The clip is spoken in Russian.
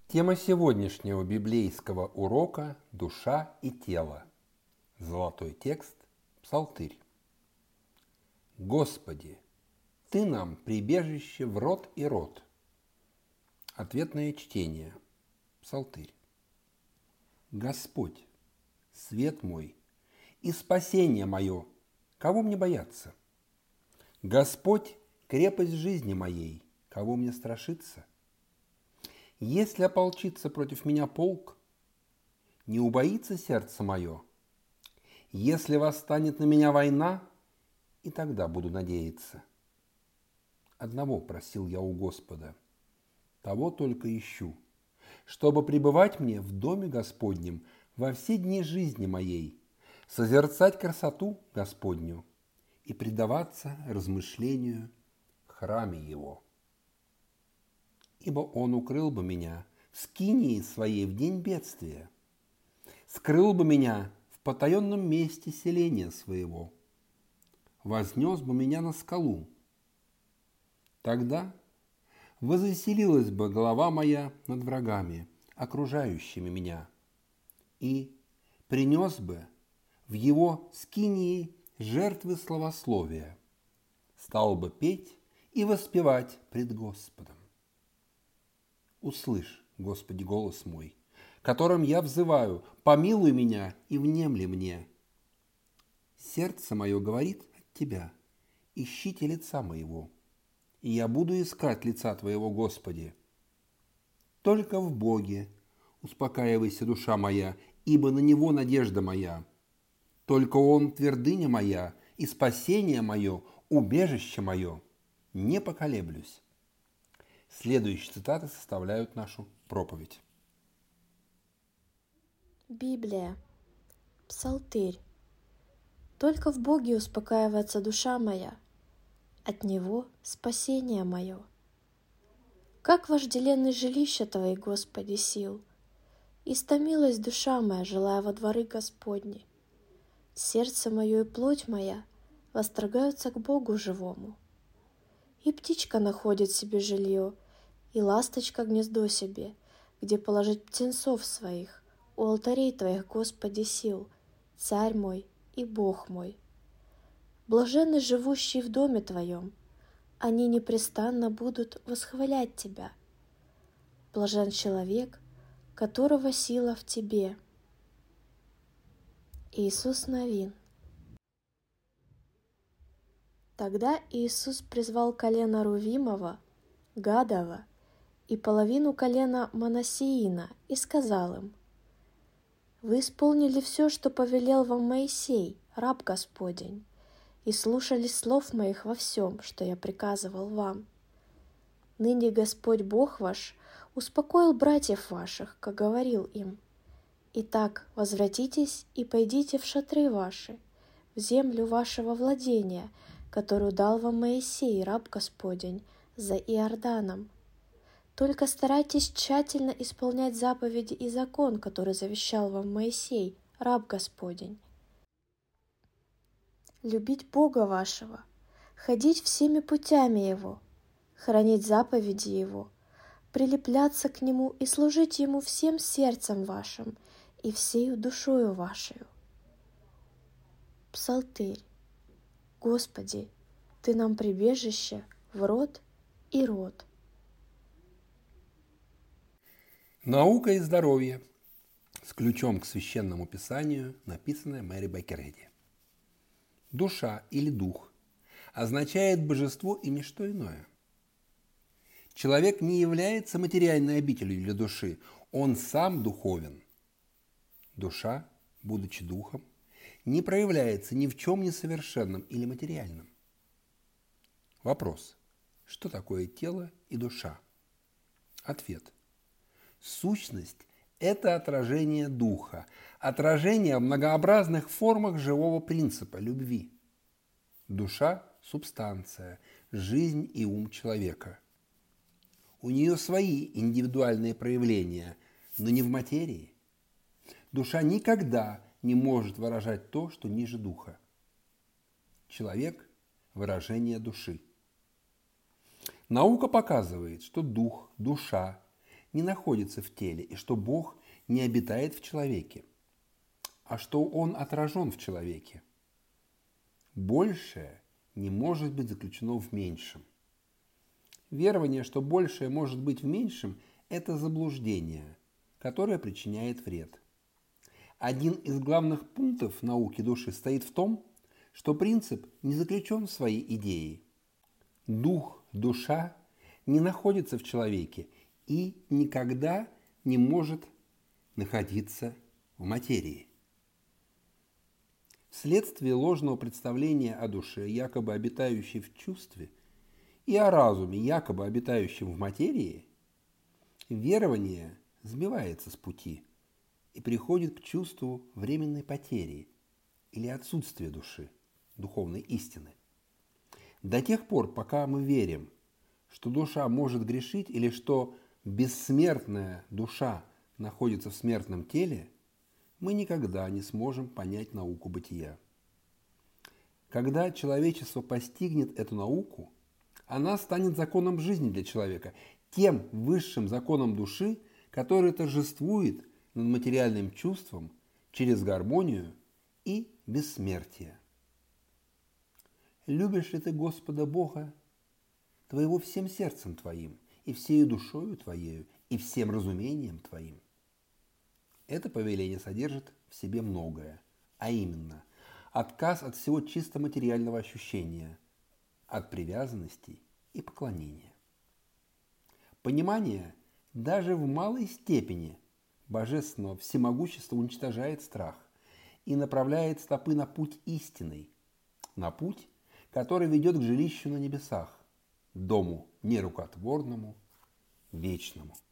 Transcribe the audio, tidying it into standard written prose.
Тема сегодняшнего библейского урока – душа и тело. Золотой текст – Псалтырь. Господи, Ты нам прибежище в род и род. Ответное чтение. Псалтырь. Господь, свет мой и спасение мое, кого мне бояться? Господь, крепость жизни моей, кого мне страшиться? Если ополчится против меня полк, не убоится сердце мое. Если восстанет на меня война, и тогда буду надеяться. Одного просил я у Господа, того только ищу, чтобы пребывать мне в доме Господнем во все дни жизни моей, созерцать красоту Господню и предаваться размышлению в храме Его. Ибо Он укрыл бы меня в скинии своей в день бедствия, скрыл бы меня в потаенном месте селения своего, вознес бы меня на скалу. Тогда возвеселилась бы голова моя над врагами, окружающими меня, и принес бы в его скинии жертвы славословия, стал бы петь и воспевать пред Господом. Услышь, Господи, голос мой, которым я взываю, помилуй меня и внемли мне. Сердце мое говорит от Тебя, ищите лица моего, и я буду искать лица Твоего, Господи. Только в Боге успокаивайся, душа моя, ибо на Него надежда моя. Только Он твердыня моя и спасение мое, убежище мое. Не поколеблюсь. Следующие цитаты составляют нашу проповедь. Библия. Псалтырь. Только в Боге успокаивается душа моя, от Него спасение мое. Как вожделенны жилища Твои, Господи, сил! Истомилась душа моя, желая во дворы Господни. Сердце мое и плоть моя восторгаются к Богу живому. И птичка находит себе жилье, и ласточка гнездо себе, где положить птенцов своих, у алтарей Твоих, Господи, сил, Царь мой и Бог мой. Блаженны живущие в доме Твоем, они непрестанно будут восхвалять Тебя. Блажен человек, которого сила в Тебе. Иисус Навин. Тогда Иисус призвал колено Рувимова, Гадова и половину колена Манассеина и сказал им: «Вы исполнили все, что повелел вам Моисей, раб Господень, и слушались слов моих во всем, что я приказывал вам. Ныне Господь Бог ваш успокоил братьев ваших, как говорил им. Итак, возвратитесь и пойдите в шатры ваши, в землю вашего владения, которую дал вам Моисей, раб Господень, за Иорданом. Только старайтесь тщательно исполнять заповеди и закон, который завещал вам Моисей, раб Господень. Любить Бога вашего, ходить всеми путями Его, хранить заповеди Его, прилепляться к Нему и служить Ему всем сердцем вашим и всею душою вашею». Псалтырь. Господи, Ты нам прибежище в род и род. Наука и здоровье с ключом к священному писанию, написанное Мэри Беккер-Эдди. Душа или дух означает божество и ничто иное. Человек не является материальной обителью для души, он сам духовен. Душа, будучи духом, не проявляется ни в чем несовершенном или материальном. Вопрос: что такое тело и душа? Ответ: сущность – это отражение духа, отражение в многообразных формах живого принципа любви. Душа – субстанция, жизнь и ум человека. У нее свои индивидуальные проявления, но не в материи. Душа никогда не может выражать то, что ниже духа. Человек – выражение души. Наука показывает, что дух, душа не находится в теле и что Бог не обитает в человеке, а что Он отражен в человеке. Большее не может быть заключено в меньшем. Верование, что большее может быть в меньшем, это заблуждение, которое причиняет вред. Один из главных пунктов науки души стоит в том, что принцип не заключен в своей идее. Дух, душа не находится в человеке и никогда не может находиться в материи. Вследствие ложного представления о душе, якобы обитающей в чувстве, и о разуме, якобы обитающем в материи, верование сбивается с пути и приходит к чувству временной потери или отсутствия души, духовной истины. До тех пор, пока мы верим, что душа может грешить или что бессмертная душа находится в смертном теле, мы никогда не сможем понять науку бытия. Когда человечество постигнет эту науку, она станет законом жизни для человека, тем высшим законом души, который торжествует над материальным чувством через гармонию и бессмертие. Любишь ли ты Господа Бога твоего всем сердцем твоим, и всею душою твоею, и всем разумением твоим? Это повеление содержит в себе многое, а именно отказ от всего чисто материального ощущения, от привязанностей и поклонения. Понимание даже в малой степени божественного всемогущества уничтожает страх и направляет стопы на путь истинный, на путь, который ведет к жилищу на небесах, дому нерукотворному, вечному.